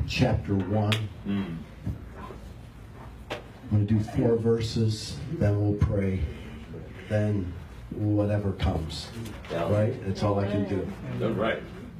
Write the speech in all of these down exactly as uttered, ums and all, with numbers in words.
chapter one. Mm. I'm going to do four verses, then we'll pray, then whatever comes. Yeah. Right? That's all I can do. All right.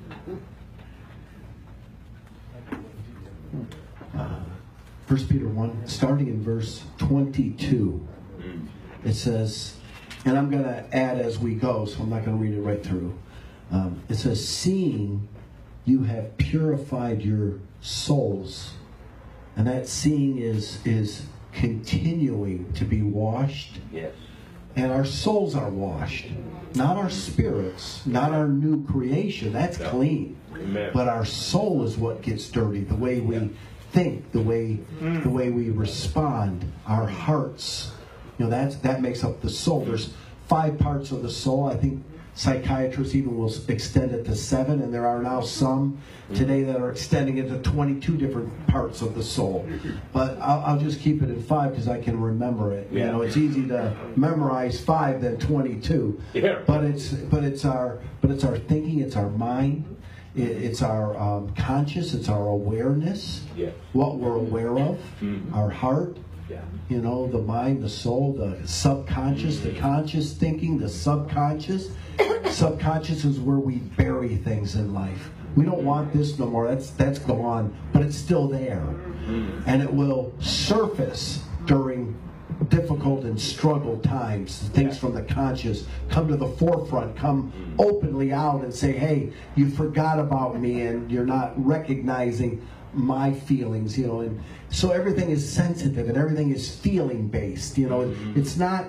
Uh, First Peter one, starting in verse twenty-two, Mm. it says, and I'm going to add as we go, so I'm not going to read it right through. Um, it says, seeing you have purified your souls. And that seeing is is continuing to be washed. Yes. And our souls are washed. Not our spirits, not our new creation. That's No. clean. Amen. But our soul is what gets dirty. The way we Yeah. think, the way the way we respond, our hearts. You know, that's that makes up the soul. There's five parts of the soul. I think psychiatrists even will extend it to seven, and there are now some today that are extending it to twenty-two different parts of the soul. But I'll, I'll just keep it in five because I can remember it. You Yeah. know, it's easy to memorize five than twenty-two. Yeah. But it's but it's our but it's our thinking, it's our mind, it, it's our um, conscious, it's our awareness, Yes. what we're aware of, Mhm. our heart. Yeah. You know, the mind, the soul, the subconscious, the conscious thinking, the subconscious. Subconscious is where we bury things in life. We don't want this no more. That's that's gone, but it's still there. And it will surface during difficult and struggle times. Things from the conscious come to the forefront, come openly out and say, hey, you forgot about me and you're not recognizing my feelings, you know. And so everything is sensitive and everything is feeling based, you know. It's not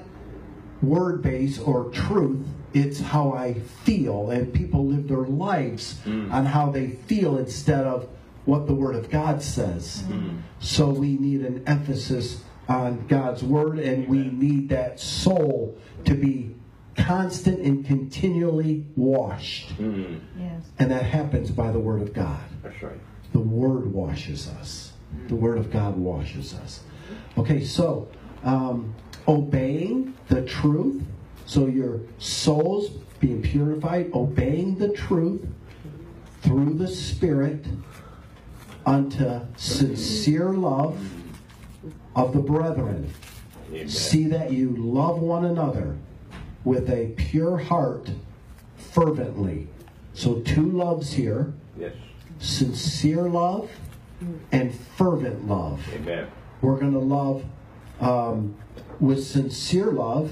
word based or truth. It's how I feel, and people live their lives Mm. on how they feel instead of what the Word of God says. Mm. So we need an emphasis on God's Word, and we need that soul to be constant and continually washed. Mm. Yes. And that happens by the Word of God. That's right. The Word washes us. The Word of God washes us. Okay, so um, obeying the truth. So your soul's being purified, obeying the truth through the Spirit unto sincere love of the brethren. Amen. See that you love one another with a pure heart fervently. So two loves here. Yes. Sincere love and fervent love. Amen. We're going to love um, with sincere love,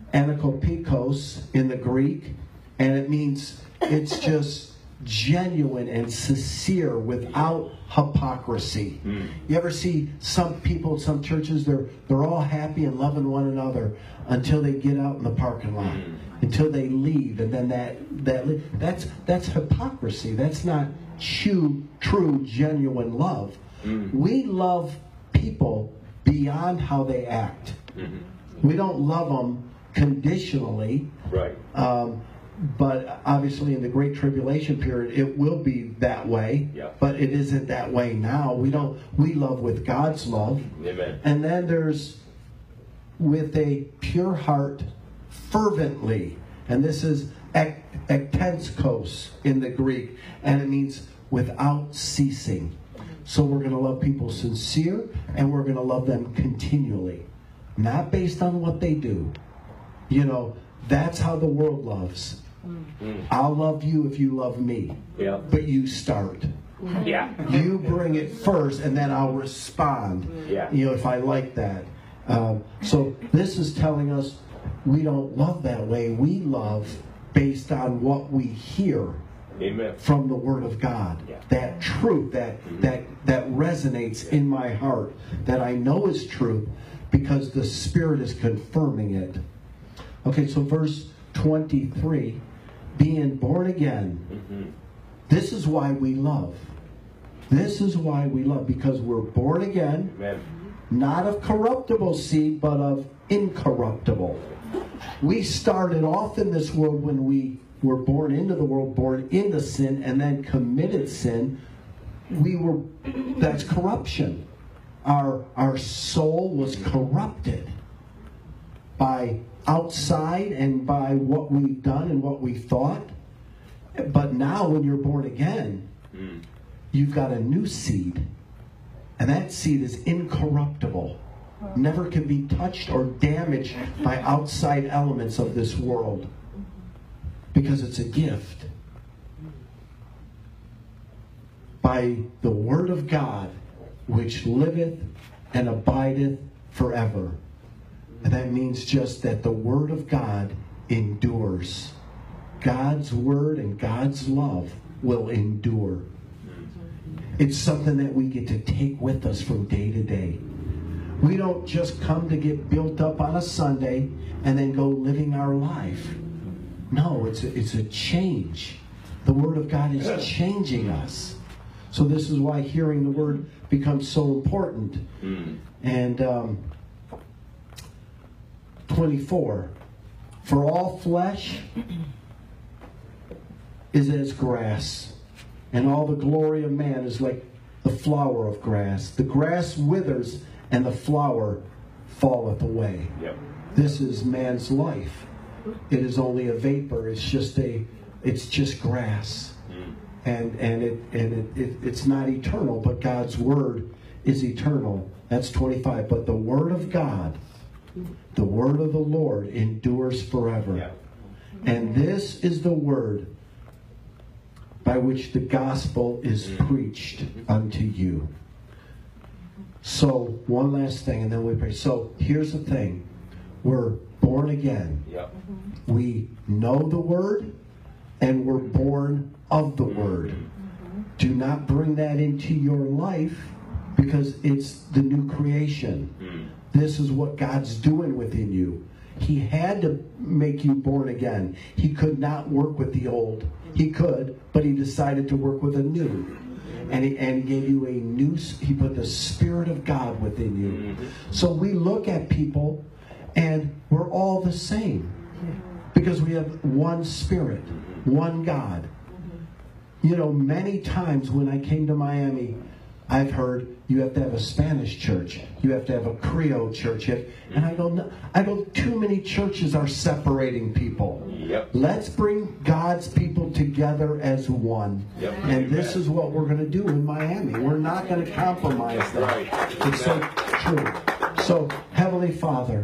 anakopikos in the Greek, and it means it's just genuine and sincere without hypocrisy. Mm. You ever see some people, some churches, they're they're all happy and loving one another until they get out in the parking lot, Mm. until they leave, and then that that that's that's hypocrisy. That's not true, true, genuine love. Mm. We love people beyond how they act. Mm-hmm. We don't love them conditionally, Right. um, but obviously in the Great Tribulation period, it will be that way. Yeah. But it isn't that way now. We don't. We love with God's love, Amen. and then there's with a pure heart, fervently, and this is ek- ektenskos in the Greek, and it means without ceasing. So we're going to love people sincere, and we're going to love them continually, not based on what they do. You know, that's how the world loves. Mm. I'll love you if you love me, Yeah. but you start. Yeah. You bring it first, and then I'll respond. Yeah. You know, if I like that. Um, so this is telling us we don't love that way. We love based on what we hear Amen. from the Word of God. Yeah. That truth that that that resonates in my heart, that I know is truth because the Spirit is confirming it. Okay, so verse twenty-three, being born again. Mm-hmm. This is why we love. This is why we love, because we're born again, Amen. not of corruptible seed, but of incorruptible. We started off in this world when we were born into the world, born into sin, and then committed sin. We were, that's corruption. Our, our soul was corrupted by outside and by what we've done and what we thought. But now when you're born again, Mm. you've got a new seed. And that seed is incorruptible. Never can be touched or damaged by outside elements of this world. Because it's a gift. By the word of God, which liveth and abideth forever. And that means just that the word of God endures. God's word and God's love will endure. It's something that we get to take with us from day to day. We don't just come to get built up on a Sunday and then go living our life. No, it's a, it's a change. The Word of God is changing us. So this is why hearing the Word becomes so important. Mm. And um, twenty-four, for all flesh is as grass, and all the glory of man is like the flower of grass. The grass withers, and the flower falleth away. Yep. This is man's life. It is only a vapor. It's just a, it's just grass, mm. and and it and it, it it's not eternal. But God's word is eternal. That's twenty-five. But the word of God, the word of the Lord endures forever. Yep. And this is the word by which the gospel is preached unto you. So, one last thing, and then we pray. So, here's the thing. We're born again. Yep. We know the word, and we're born of the word. Do not bring that into your life, because it's the new creation. This is what God's doing within you. He had to make you born again. He could not work with the old. He could, but he decided to work with a new. And he, and he gave you a new, he put the Spirit of God within you. So we look at people and we're all the same. Because we have one Spirit, one God. You know, many times when I came to Miami, I've heard you have to have a Spanish church. You have to have a Creole church. And I go, no, I go, too many churches are separating people. Yep. Let's bring God's people together as one. Yep. And this is what we're going to do in Miami. We're not going to compromise that. Right. It's so true. So, Heavenly Father,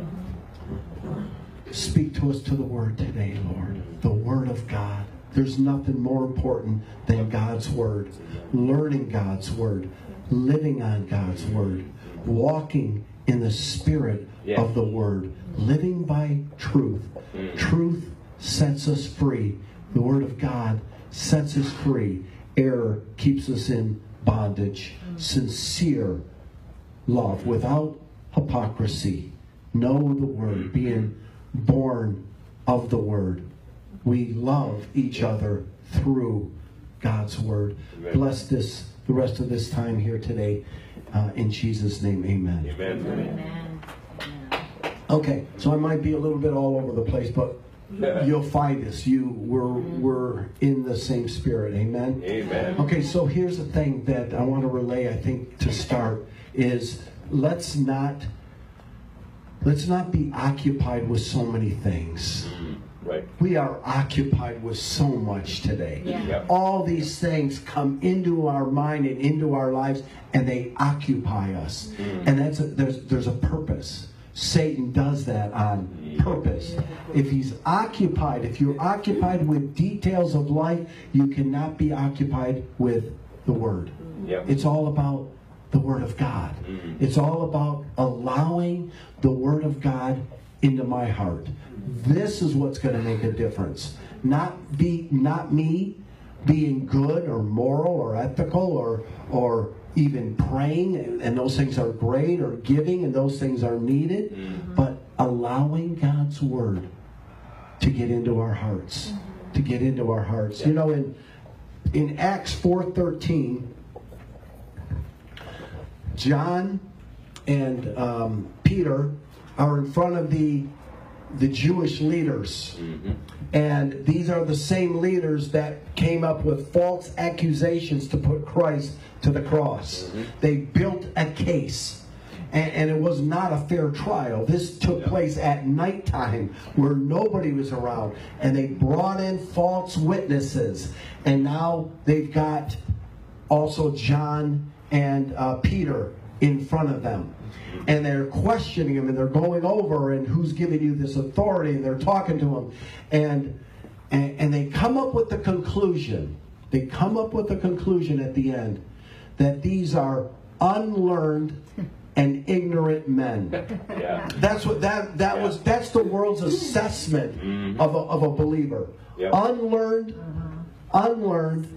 speak to us to the Word today, Lord. The Word of God. There's nothing more important than God's Word. Learning God's Word. Living on God's Word. Walking in the Spirit yeah. of the Word. Living by truth. Mm. Truth sets us free. The Word of God sets us free. Error keeps us in bondage. Mm. Sincere love without hypocrisy. Know the Word. Being born of the Word. We love each other through God's Word. Amen. Bless this, the rest of this time here today. Uh, in Jesus' name, amen. Amen. Amen. Okay, so I might be a little bit all over the place, but you'll find us. You, we're, we're in the same spirit. Amen? Amen. Okay, so here's the thing that I want to relay, I think, to start, is let's not, let's not be occupied with so many things. Right. We are occupied with so much today. Yeah. Yep. All these things come into our mind and into our lives, and they occupy us. Mm. And that's a, there's there's a purpose. Satan does that on purpose. If he's occupied, if you're occupied with details of life, you cannot be occupied with the Word. Yep. It's all about the Word of God. Mm. It's all about allowing the Word of God into my heart. This is what's going to make a difference. Not be, not me being good or moral or ethical or or even praying, and those things are great, or giving, and those things are needed, mm-hmm. but allowing God's Word to get into our hearts, mm-hmm. to get into our hearts. Yeah. You know, in in Acts four thirteen, John and um, Peter are in front of the the Jewish leaders. Mm-hmm. And these are the same leaders that came up with false accusations to put Christ to the cross. Mm-hmm. They built a case. And, and it was not a fair trial. This took yeah. place at nighttime where nobody was around. And they brought in false witnesses. And now they've got also John and uh, Peter in front of them. And they're questioning him, and they're going over, and who's giving you this authority, and they're talking to him. And, and, and they come up with the conclusion, they come up with the conclusion at the end, that these are unlearned and ignorant men. Yeah. That's what that that Yeah. was. That's the world's assessment Mm-hmm. of a, of a believer. Yep. Unlearned, unlearned,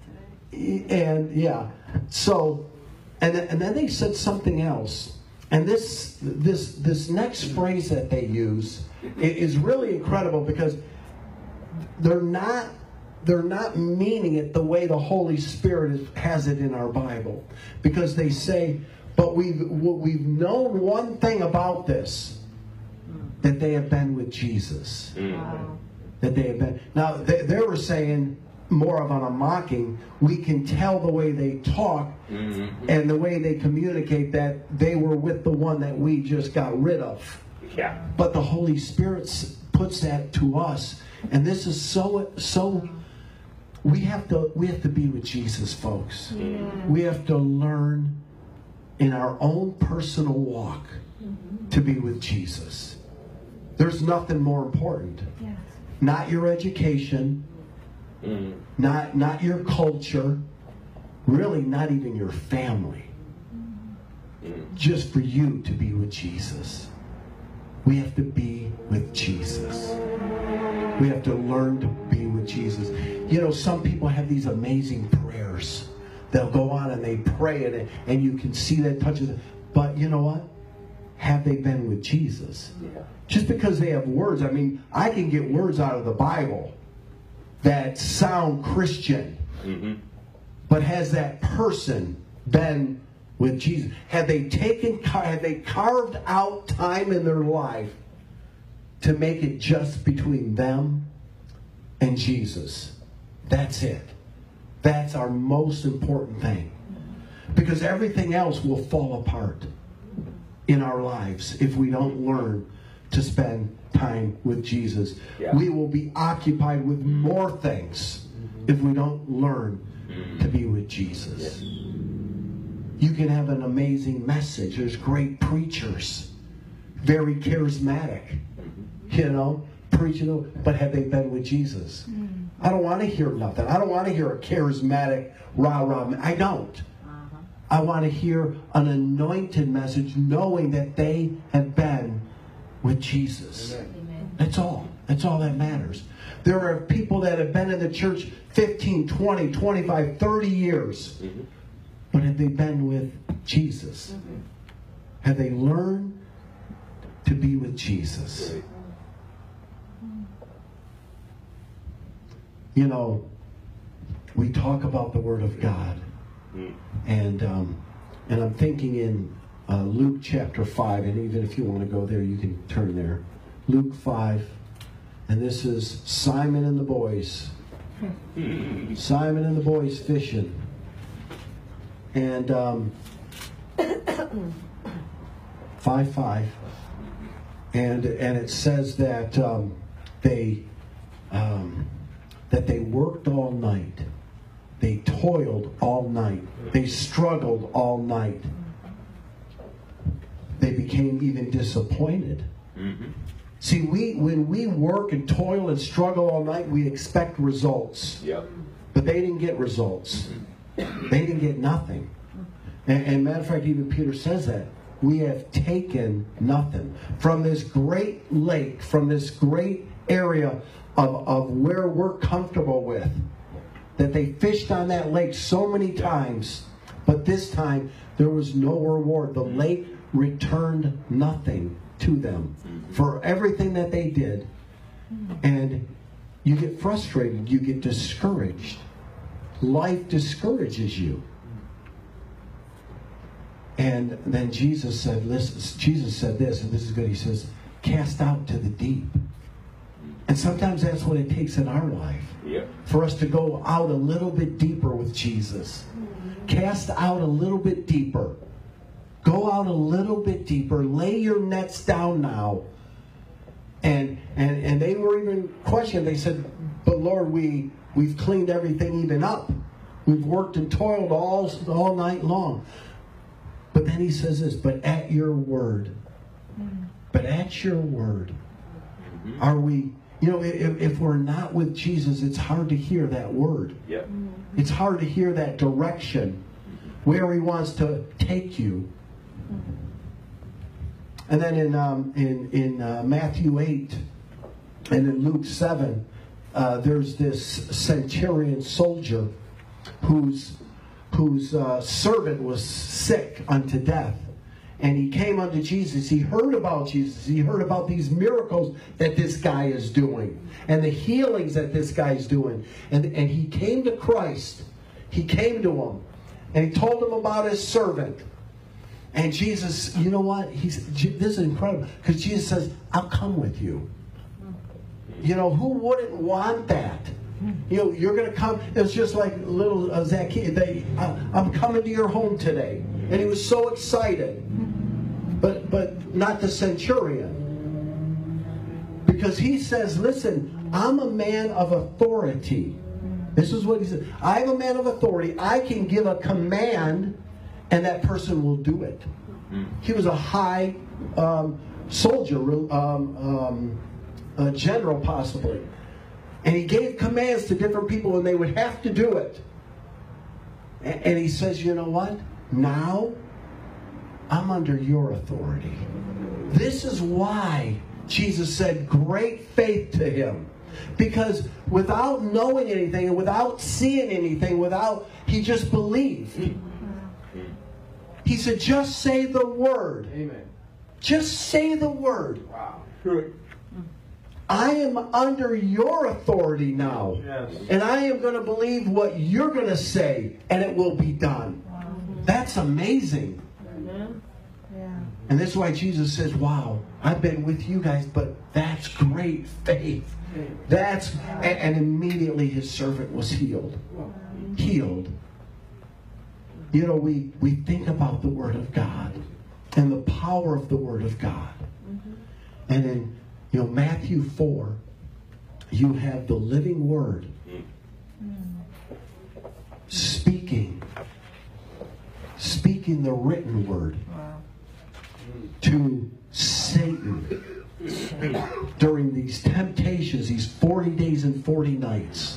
and yeah. So, and then, and then they said something else. And this this this next phrase that they use i- is really incredible, because they're not they're not meaning it the way the Holy Spirit is, has it in our Bible, because they say, but we've we've known one thing about this, that they have been with Jesus. Mm. That they have been. Now they, they were saying more of on a mocking. We can tell the way they talk Mm-hmm. and the way they communicate that they were with the one that we just got rid of. Yeah. But the Holy Spirit s- puts that to us, and this is so so. We have to we have to be with Jesus, folks. Mm. We have to learn in our own personal walk to be with Jesus. There's nothing more important. Yes. Not your education, Mm. not not your culture, really not even your family. Mm. Just for you to be with Jesus. We have to be with Jesus. We have to learn to be with Jesus. You know, some people have these amazing prayers. They'll go on and they pray and, and you can see that touches it. But you know what? Have they been with Jesus? Yeah. Just because they have words, I mean, I can get words out of the Bible that sound Christian. Mm-hmm. But has that person been with Jesus? Have they taken, have they carved out time in their life to make it just between them and Jesus? That's it. That's our most important thing. Because everything else will fall apart in our lives if we don't learn to spend time with Jesus. Yeah. We will be occupied with more things if we don't learn to be with Jesus. You can have an amazing message. There's great preachers, very charismatic, you know, preaching, but have they been with Jesus? I don't want to hear nothing. I don't want to hear a charismatic rah-rah. I don't. I want to hear an anointed message knowing that they have been with Jesus. Amen. That's all. That's all that matters. There are people that have been in the church fifteen, twenty, twenty-five, thirty years. Mm-hmm. But have they been with Jesus? Mm-hmm. Have they learned to be with Jesus? Right. You know, we talk about the Word of God. Mm. And um, and I'm thinking in uh, Luke chapter five, and even if you want to go there, you can turn there. Luke five, and this is Simon and the boys. Simon and the boys fishing. And um, five five, and and it says that um, they um, that they worked all night. They toiled all night. They struggled all night. They became even disappointed. Mm-hmm. See, we when we work and toil and struggle all night, we expect results. Yep. But they didn't get results. They didn't get nothing. And, and matter of fact, even Peter says that. We have taken nothing. From this great lake, from this great area of, of where we're comfortable with, that they fished on that lake so many times, but this time there was no reward. The lake returned nothing to them for everything that they did. And you get frustrated, you get discouraged. Life discourages you. And then Jesus said, listen, Jesus said this, and this is good. He says, cast out to the deep. And sometimes that's what it takes in our life. Yep. For us to go out a little bit deeper with Jesus. Cast out a little bit deeper. Go out a little bit deeper. Lay your nets down now. And and and they were even questioning. They said, but Lord, we, we've cleaned everything even up. We've worked and toiled all, all night long. But then he says this, but at your word. But at your word. Are we, you know, if, if we're not with Jesus, it's hard to hear that word. Yep. It's hard to hear that direction, where he wants to take you. And then in um, in, in uh, Matthew eight and in Luke seven, uh, there's this centurion soldier whose whose uh, servant was sick unto death. And he came unto Jesus. He heard about Jesus. He heard about these miracles that this guy is doing. And the healings that this guy is doing. And, and he came to Christ. He came to him. And he told him about his servant. And Jesus, you know what? He's, this is incredible. Because Jesus says, I'll come with you. You know, who wouldn't want that? You know, you're going to come. It was just like little uh, Zacchaeus. They, uh, I'm coming to your home today. And he was so excited. But but not the centurion. Because he says, listen, I'm a man of authority. This is what he said. I'm a man of authority. I can give a command and that person will do it. He was a high um, soldier, um, um, a general possibly. And he gave commands to different people and they would have to do it. And, and he says, you know what? Now, I'm under your authority. This is why Jesus said great faith to him. Because without knowing anything and without seeing anything, without, he just believed. He said, just say the word. Amen. Just say the word. Wow. I am under your authority now. Yes. And I am going to believe what you're going to say, and it will be done. Wow. That's amazing. Amen. Yeah. And that's why Jesus says, wow, I've been with you guys, but that's great faith. That's and, and immediately his servant was healed. Healed. You know, we, we think about the Word of God and the power of the Word of God. Mm-hmm. And in, you know, Matthew four, you have the living Word speaking, speaking the written Word to Satan during these temptations, these forty days and forty nights.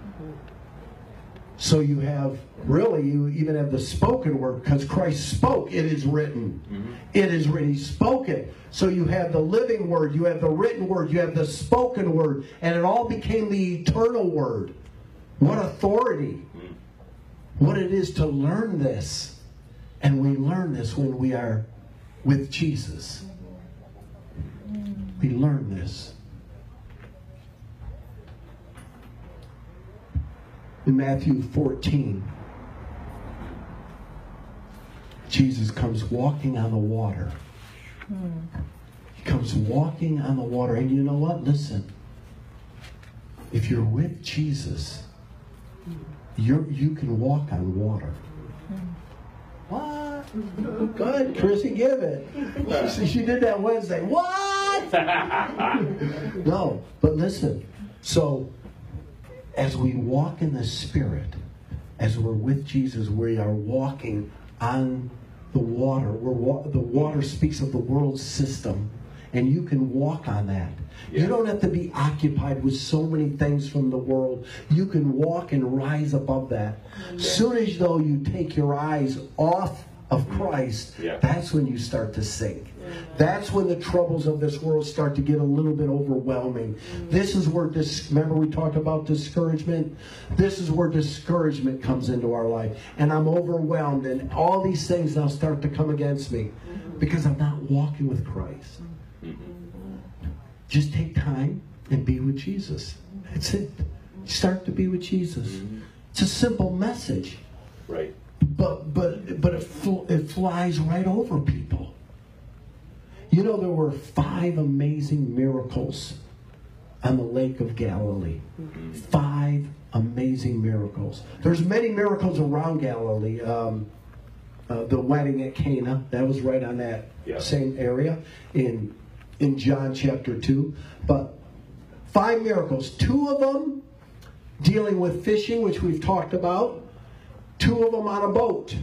So you have, really, you even have the spoken word, because Christ spoke, it is written. Mm-hmm. It is written. He spoke it. So you have the living word, you have the written word, you have the spoken word, and it all became the eternal word. What authority. What it is to learn this. And we learn this when we are with Jesus. We learn this. In Matthew fourteen, Jesus comes walking on the water. He comes walking on the water. And you know what? Listen. If you're with Jesus, you're, you can walk on water. What? Good, Chrissy, give it. She, she did that Wednesday. What? No, but listen. So, as we walk in the Spirit, as we're with Jesus, we are walking on the water. We're wa- the water speaks of the world system, and you can walk on that. Yeah. You don't have to be occupied with so many things from the world. You can walk and rise above that. Yeah. Soon as though you take your eyes off of Christ, yeah. that's when you start to sink. Yeah. That's when the troubles of this world start to get a little bit overwhelming. Mm-hmm. This is where, dis- remember we talked about discouragement? This is where discouragement comes into our life. And I'm overwhelmed, and all these things now start to come against me mm-hmm. because I'm not walking with Christ. Mm-hmm. Just take time and be with Jesus. That's it. Start to be with Jesus. Mm-hmm. It's a simple message. Right. But but but it fl- it flies right over people. You know, there were five amazing miracles on the Lake of Galilee. Mm-hmm. Five amazing miracles. There's many miracles around Galilee. Um, uh, the wedding at Cana, that was right on that yeah. same area in in John chapter two. But five miracles. Two of them dealing with fishing, which we've talked about. two of them on a boat.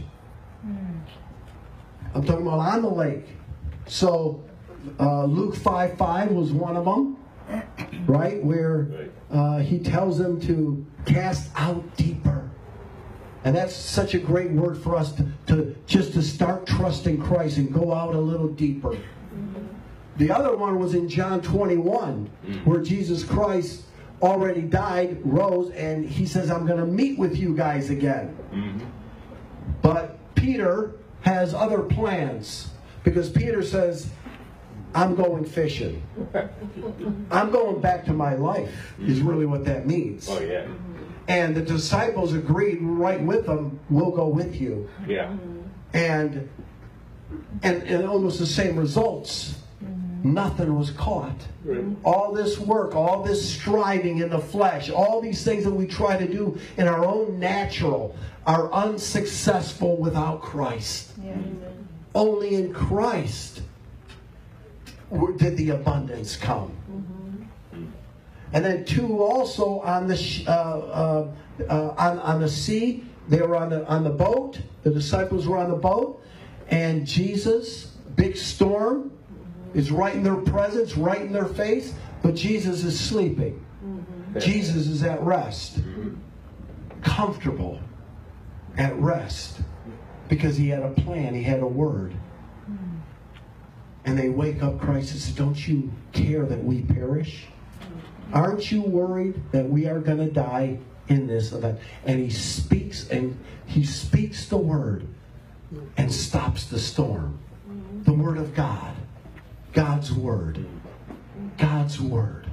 I'm talking about on the lake. So uh, Luke five five was one of them, right? Where uh, he tells them to cast out deeper. And that's such a great word for us to, to just to start trusting Christ and go out a little deeper. The other one was in John twenty-one, where Jesus Christ already died, rose, and he says, I'm going to meet with you guys again. Mm-hmm. But Peter has other plans, because Peter says, I'm going fishing. I'm going back to my life, is really what that means. Oh, yeah. And the disciples agreed right with them, we'll go with you. Yeah. And, and, and almost the same results. Nothing was caught. Right. All this work, all this striving in the flesh, all these things that we try to do in our own natural are unsuccessful without Christ. Yeah. Only in Christ did the abundance come. Mm-hmm. And then two also on the uh, uh, uh, on, on the sea, they were on the on the boat. The disciples were on the boat, and Jesus, big storm, is right in their presence, right in their face, but Jesus is sleeping. Mm-hmm. Jesus is at rest. Mm-hmm. Comfortable. At rest. Because he had a plan, he had a word. Mm-hmm. And they wake up Christ and say, don't you care that we perish? Mm-hmm. Aren't you worried that we are going to die in this event? And he speaks, and he speaks the word and stops the storm. Mm-hmm. The word of God. God's word. God's word.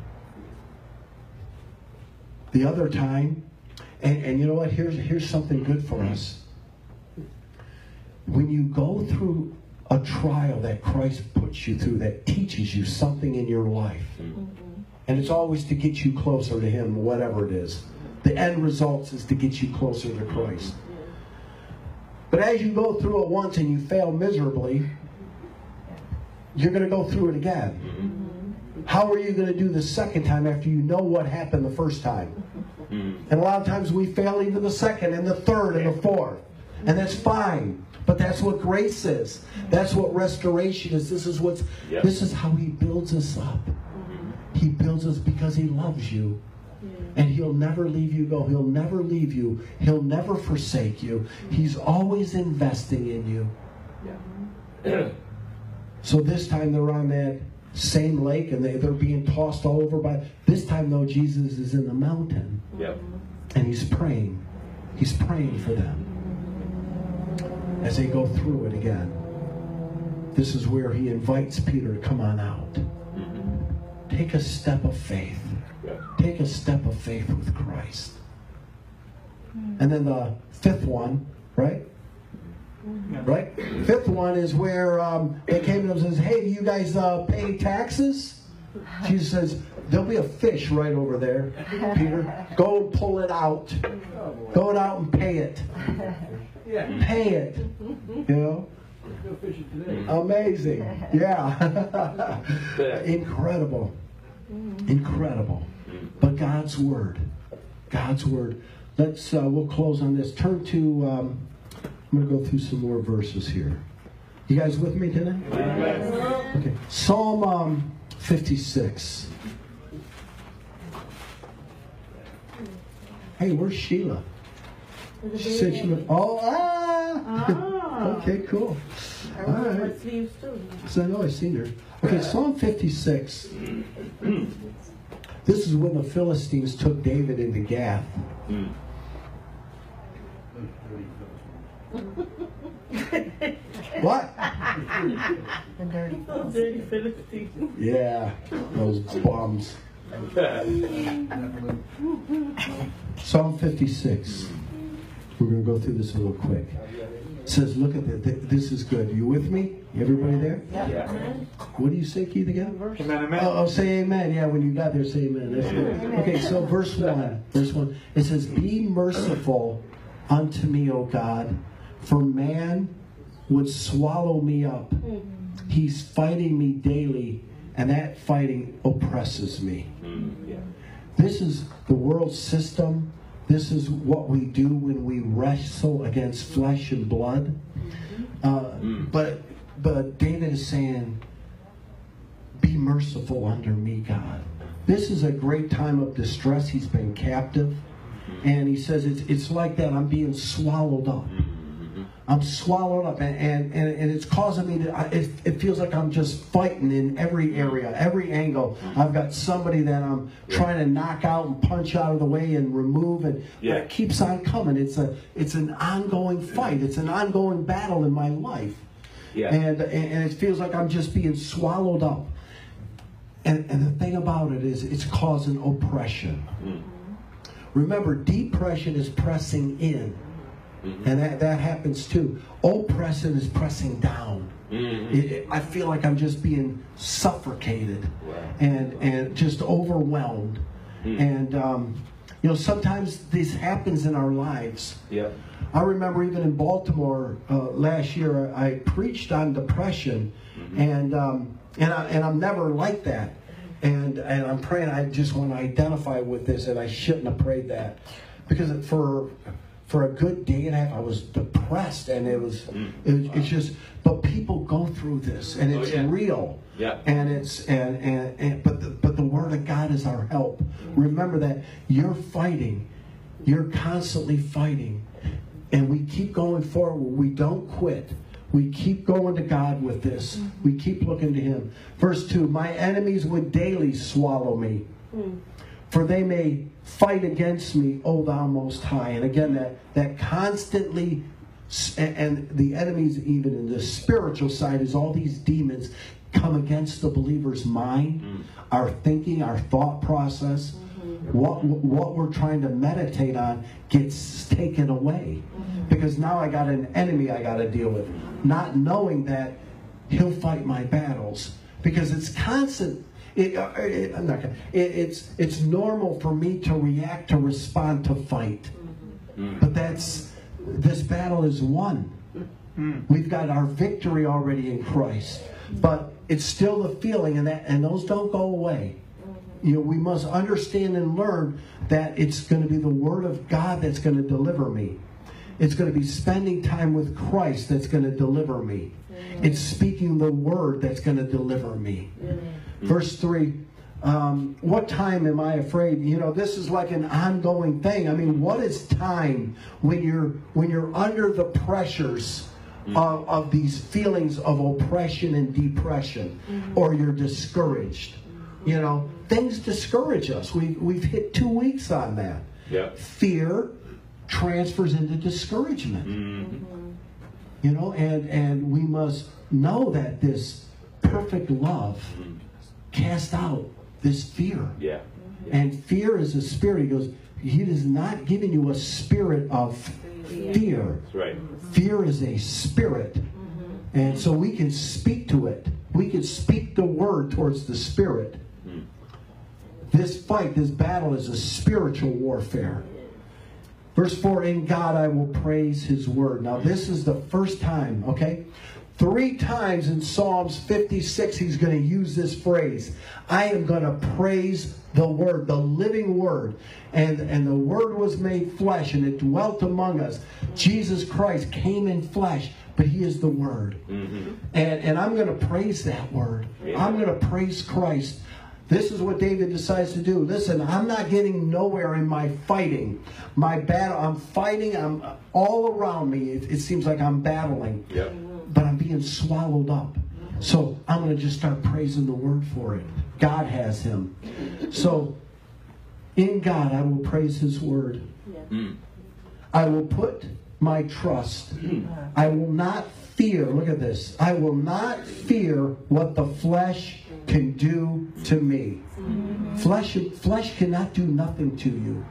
The other time, and, and you know what? Here's, here's something good for us. When you go through a trial that Christ puts you through, that teaches you something in your life, mm-hmm. and it's always to get you closer to him, whatever it is. The end result is to get you closer to Christ. But as you go through it once and you fail miserably, you're going to go through it again. Mm-hmm. How are you going to do the second time after you know what happened the first time? Mm-hmm. And a lot of times we fail even the second and the third and the fourth. And that's fine. But that's what grace is. That's what restoration is. This is what's yep. This is how he builds us up. Mm-hmm. He builds us because he loves you. Yeah. And he'll never leave you go. He'll never leave you. He'll never forsake you. He's always investing in you. Yeah. So this time they're on that same lake and they, they're being tossed all over by... This time, though, Jesus is in the mountain. Yep. And he's praying. He's praying for them as they go through it again. This is where he invites Peter to come on out. Mm-hmm. Take a step of faith. Yep. Take a step of faith with Christ. Mm-hmm. And then the fifth one, right? Right? Fifth one is where um, they came to him and says, hey, do you guys uh, pay taxes? Jesus says, there'll be a fish right over there, Peter. Go and pull it out. Go out and pay it. Pay it. You know? Amazing. Yeah. Incredible. Incredible. But God's Word. God's Word. Let's, uh, we'll close on this. Turn to... Um, I'm going to go through some more verses here. You guys with me tonight? Yes. Okay. Psalm um, fifty-six. Hey, where's Sheila? She said she was... Oh, ah! ah. Okay, cool. I All right. my sleeves too. So I know I've seen her. Okay, Psalm fifty-six. This is when the Philistines took David into Gath. What? The dirty, dirty Philistines. Yeah, those bums. Psalm fifty-six. We're going to go through this a little quick. It says, look at this. This is good. You with me? Everybody there? Yeah. What do you say, Keith, again? Amen, amen. Oh, oh, say amen. Yeah, when you got there, say amen. That's good. Okay, so verse one. Verse one. It says, be merciful unto me, O God, for man would swallow me up. He's fighting me daily, and that fighting oppresses me. This is the world system, This is what we do when we wrestle against flesh and blood. Uh, Mm. But but David is saying, be merciful unto me, God. This is a great time of distress. He's been captive. And he says, it's, it's like that. I'm being swallowed up. I'm swallowed up. And, and, and, and it's causing me to, I, it, it feels like I'm just fighting in every area, every angle. I've got somebody that I'm trying to knock out and punch out of the way and remove. And Yeah. but it keeps on coming. It's a it's an ongoing fight. It's an ongoing battle in my life. Yeah. And, and it feels like I'm just being swallowed up. And, and the thing about it is, it's causing oppression. Mm. Remember, depression is pressing in. Mm-hmm. And that, that happens too. Oppression is pressing down. Mm-hmm. It, it, I feel like I'm just being suffocated Wow. and, and just overwhelmed. Mm. And, um, you know, sometimes this happens in our lives. Yep. I remember even in Baltimore uh, last year, I preached on depression, Mm-hmm. and um, and I, and I'm never like that, and and I'm praying. I just want to identify with this, and I shouldn't have prayed that, because for for a good day and a half I was depressed, and it was Mm. it, it's just. But people go through this, and it's Oh, yeah. real. Yeah. And it's and, and, and but the, but the Word of God is our help. Remember that you're fighting, you're constantly fighting, and we keep going forward. We don't quit. We keep going to God with this. We keep looking to Him. Verse two: My enemies would daily swallow me, for they may fight against me, O Thou Most High. And again, that that constantly. And, and the enemies, even in the spiritual side, is all these demons come against the believer's mind, mm. our thinking, our thought process. Mm-hmm. What what we're trying to meditate on gets taken away. Mm-hmm. Because now I got an enemy I got to deal with, not knowing that he'll fight my battles. Because it's constant. It, it, I'm not gonna, it, it's it's normal for me to react, to respond, to fight. Mm-hmm. But that's this battle is won. Mm. We've got our victory already in Christ. But it's still the feeling, and that and those don't go away. You know, we must understand and learn that it's going to be the Word of God that's going to deliver me. It's going to be spending time with Christ that's going to deliver me. Mm-hmm. It's speaking the Word that's going to deliver me. Mm-hmm. Verse three, um, what time am I afraid? You know, this is like an ongoing thing. I mean, what is time when you're when you're under the pressures of, of these feelings of oppression and depression, mm-hmm. or you're discouraged? You know, things discourage us. We, we've hit two weeks on that. Yep. Fear transfers into discouragement. Mm-hmm. You know, and, and we must know that this perfect love mm-hmm. casts out this fear. Yeah. And fear is a spirit. He goes, He is not giving you a spirit of fear. That's right. Fear is a spirit. Mm-hmm. And so we can speak to it. We can speak the word towards the spirit. Mm. This fight, this battle is a spiritual warfare. Verse four, in God I will praise His word. Now this is the first time, okay? Three times in Psalms fifty-six, he's going to use this phrase. I am going to praise the Word, the living Word. And, and the Word was made flesh, and it dwelt among us. Jesus Christ came in flesh, but He is the Word. Mm-hmm. And, and I'm going to praise that Word. Yeah. I'm going to praise Christ. This is what David decides to do. Listen, I'm not getting nowhere in my fighting. My battle, I'm fighting. I'm all around me. It, it seems like I'm battling. Yep. But I'm being swallowed up. So I'm going to just start praising the Word for it. God has Him. So in God I will praise His Word. Mm. I will put my trust. Mm. I will not fear. Look at this. I will not fear what the flesh can do to me. Mm-hmm. Flesh, flesh cannot do nothing to you.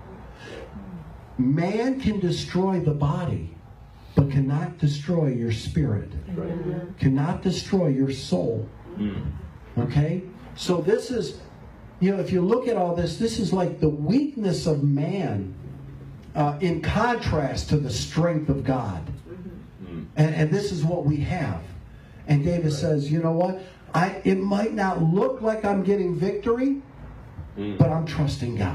Man can destroy the body, but cannot destroy your spirit. Right. Cannot destroy your soul. Mm. Okay? So this is, you know, if you look at all this, this is like the weakness of man uh, in contrast to the strength of God. Mm-hmm. And, and this is what we have. And David right. says, you know what? I it might not look like I'm getting victory, mm. but I'm trusting God.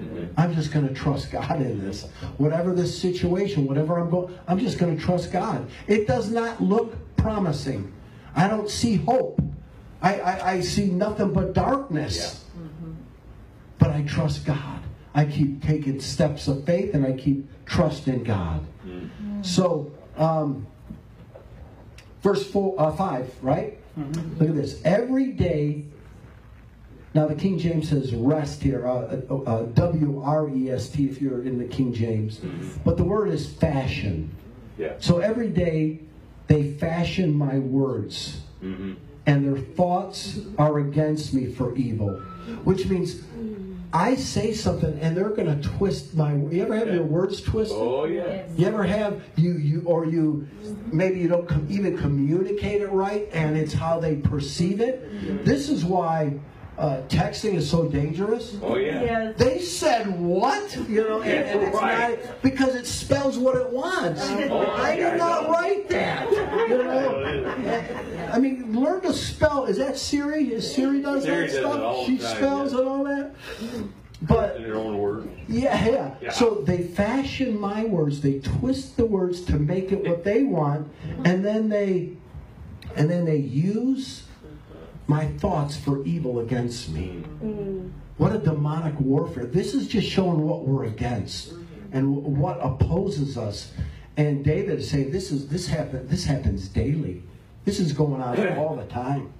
I'm just going to trust God in this. Whatever this situation, whatever I'm going, I'm just going to trust God. It does not look promising. I don't see hope. I, I, I see nothing but darkness. Yeah. Mm-hmm. But I trust God. I keep taking steps of faith and I keep trusting God. Mm-hmm. So, um, verse four, uh, five, right? Mm-hmm. Look at this. Every day. Now the King James says rest here, uh, uh, uh, W R E S T if you're in the King James. Mm-hmm. But the word is fashion. Yeah. So every day they fashion my words, Mm-hmm. and their thoughts are against me for evil. Which means I say something and they're going to twist my. You ever have your words twisted? Oh, yeah. You ever have you you or you maybe you don't com- even communicate it right, and it's how they perceive it. This is why uh, texting is so dangerous. Oh, yeah. Yes. They said what? You know, and, and it's Right. not because it spells what it wants. Oh, I did I not know. write that. You know, I mean, learn to spell. Is that Siri? Is Siri does Siri that does it stuff? all the She time, spells yeah. and all that. But In their own words. yeah, yeah, Yeah. So they fashion my words. They twist the words to make it what they want, and then they, and then they use my thoughts for evil against me. Mm. What a demonic warfare! This is just showing what we're against and what opposes us. And David is saying, "This is this happen. This happens daily. This is going on all the time."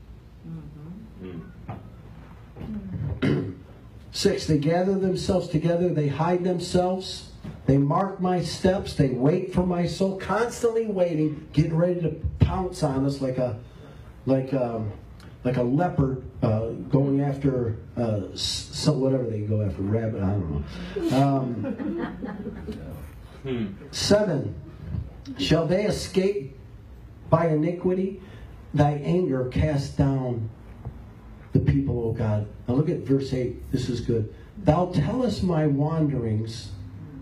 Mm. Six, they gather themselves together, they hide themselves, they mark my steps, they wait for my soul, constantly waiting, getting ready to pounce on us like a like um, like a leopard uh, going after uh, some whatever they go after, rabbit, I don't know. Um, Hmm. seven, shall they escape by iniquity? Thy anger cast down the people, O God. Now look at verse eight. This is good. Thou tellest my wanderings.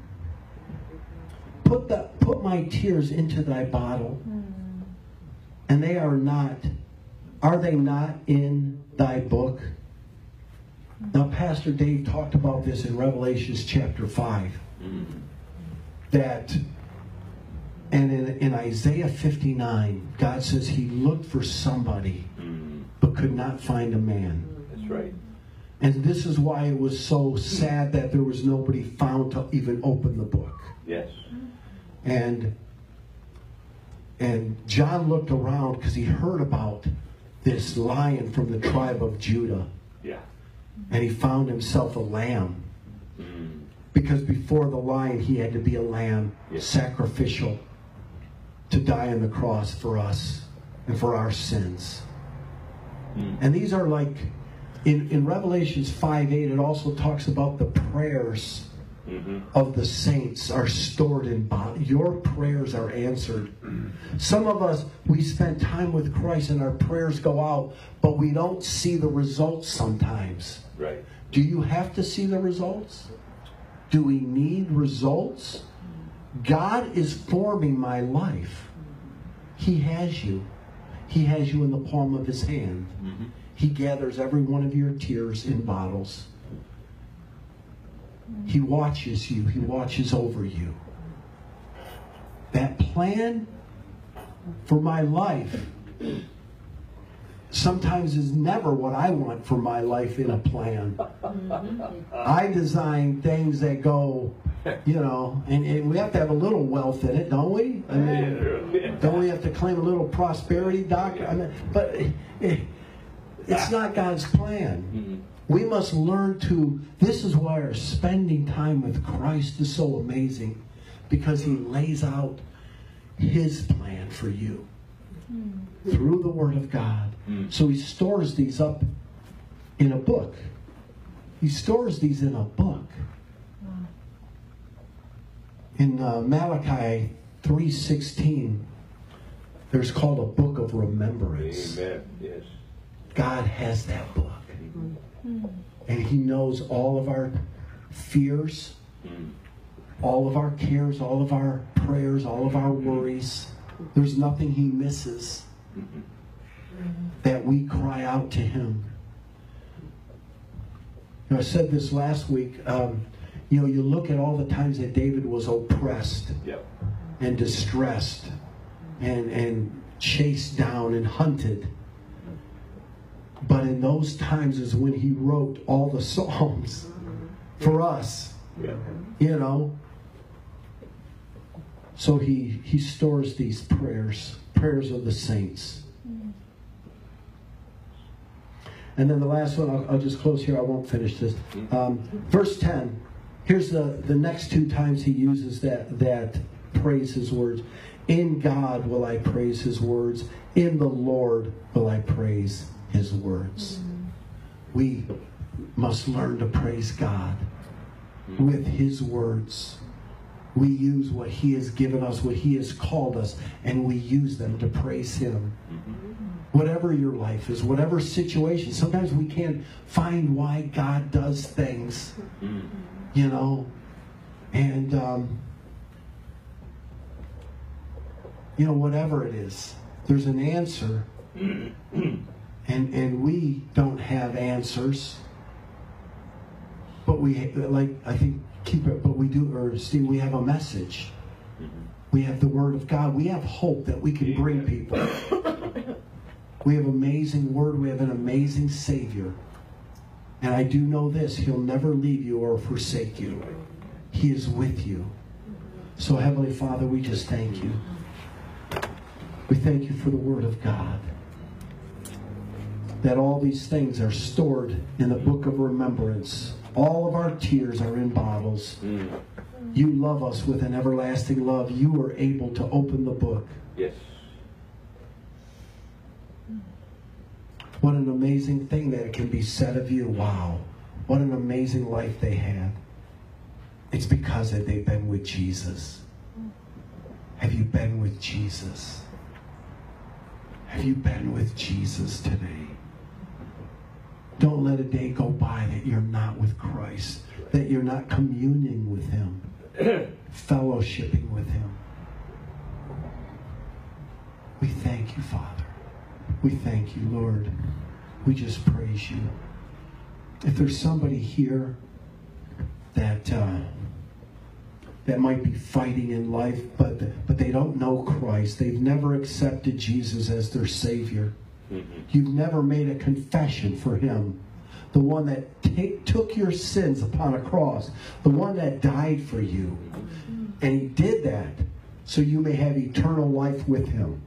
Put the put my tears into thy bottle. And they are not, are they not in thy book? Now Pastor Dave talked about this in Revelations chapter five. Mm. That and in, in Isaiah fifty-nine, God says he looked for somebody Mm. but could not find a man. That's right. And this is why it was so sad that there was nobody found to even open the book. Yes. And and John looked around because he heard about this lion from the tribe of Judah. Yeah. And he found himself a lamb. Mm. Because before the lion, he had to be a lamb, Yes. sacrificial, to die on the cross for us and for our sins. Mm. And these are like, in, in Revelations five eight, it also talks about the prayers Mm-hmm. of the saints are stored in body. Your prayers are answered. Some of us, we spend time with Christ and our prayers go out, but we don't see the results sometimes. Right. Do you have to see the results? Do we need results? God is forming my life. He has you. He has you in the palm of his hand. Mm-hmm. He gathers every one of your tears in bottles. He watches you. He watches over you. That plan for my life sometimes is never what I want for my life in a plan. I design things that go, you know, and, and we have to have a little wealth in it, don't we? I mean, Yeah. don't we have to claim a little prosperity, doctor? I mean, but it, it, it's not God's plan. Mm-hmm. We must learn to, this is why our spending time with Christ is so amazing, because he lays out his plan for you through the Word of God. Mm. So he stores these up in a book. He stores these in a book. In uh, Malachi three sixteen, there's called a book of remembrance. Amen. Yes. God has that book. And he knows all of our fears, Mm. all of our cares, all of our prayers, all of our worries. There's nothing he misses that we cry out to him. You know, I said this last week. Um, you know, you look at all the times that David was oppressed Yep. and distressed and, and chased down and hunted. But in those times is when he wrote all the Psalms for us. Yep. You know. So he, he stores these prayers, prayers of the saints. And then the last one, I'll, I'll just close here. I won't finish this. Um, verse ten. Here's the, the next two times he uses that, that praise his words. In God will I praise his words. In the Lord will I praise his words. We must learn to praise God with his words. We use what he has given us, what he has called us, and we use them to praise him. Whatever your life is, whatever situation, sometimes we can't find why God does things, you know, and, um, you know, whatever it is, there's an answer, and, and we don't have answers, but we, like, I think, keep it, but we do, or Steve, we have a message. We have the Word of God. We have hope that we can bring people. We have amazing Word. We have an amazing Savior. And I do know this, he'll never leave you or forsake you. He is with you. So Heavenly Father, we just thank you. We thank you for the Word of God. That all these things are stored in the book of remembrance. All of our tears are in bottles. Mm. You love us with an everlasting love. You are able to open the book. Yes. What an amazing thing that it can be said of you. Wow. What an amazing life they had. It's because that they've been with Jesus. Have you been with Jesus? Have you been with Jesus today? Don't let a day go by that you're not with Christ, that you're not communing with him, fellowshipping with him. We thank you, Father. We thank you, Lord. We just praise you. If there's somebody here that uh, that might be fighting in life, but but they don't know Christ, they've never accepted Jesus as their Savior. Mm-hmm. You've never made a confession for him. The one that take, took your sins upon a cross. The one that died for you. And he did that so you may have eternal life with him.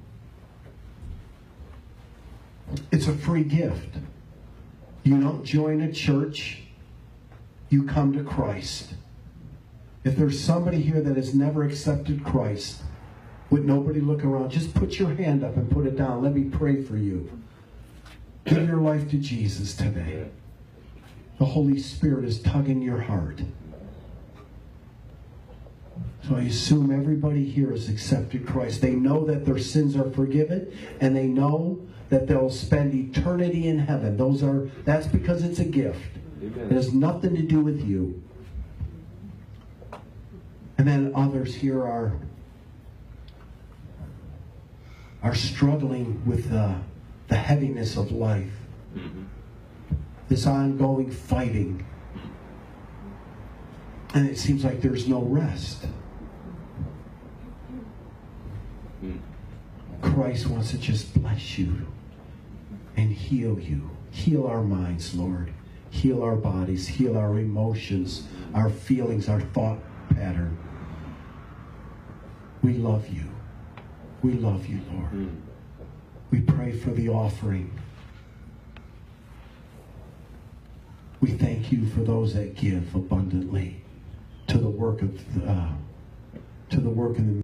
It's a free gift. You don't join a church. You come to Christ. If there's somebody here that has never accepted Christ, with nobody looking around, just put your hand up and put it down. Let me pray for you. Give your life to Jesus today. The Holy Spirit is tugging your heart. So I assume everybody here has accepted Christ. They know that their sins are forgiven, and they know that they'll spend eternity in heaven. Those are that's because it's a gift. Amen. It has nothing to do with you. And then others here are are struggling with uh, the heaviness of life. Mm-hmm. This ongoing fighting. And it seems like there's no rest. Mm. Christ wants to just bless you and heal you. Heal our minds, Lord. Heal our bodies. Heal our emotions, our feelings, our thought pattern. We love you. We love you, Lord. Mm. We pray for the offering. We thank you for those that give abundantly to the work of uh, to the work of the